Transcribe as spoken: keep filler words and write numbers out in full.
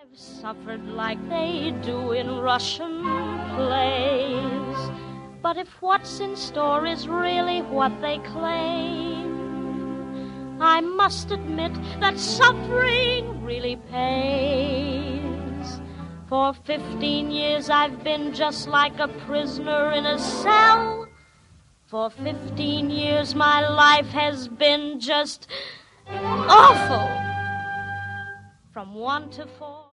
I've suffered like they do in Russian plays. But if what's in store is really what they claim, I must admit that suffering really pays. For fifteen years I've been just like a prisoner in a cell. For fifteen years my life has been just awful. From one to four.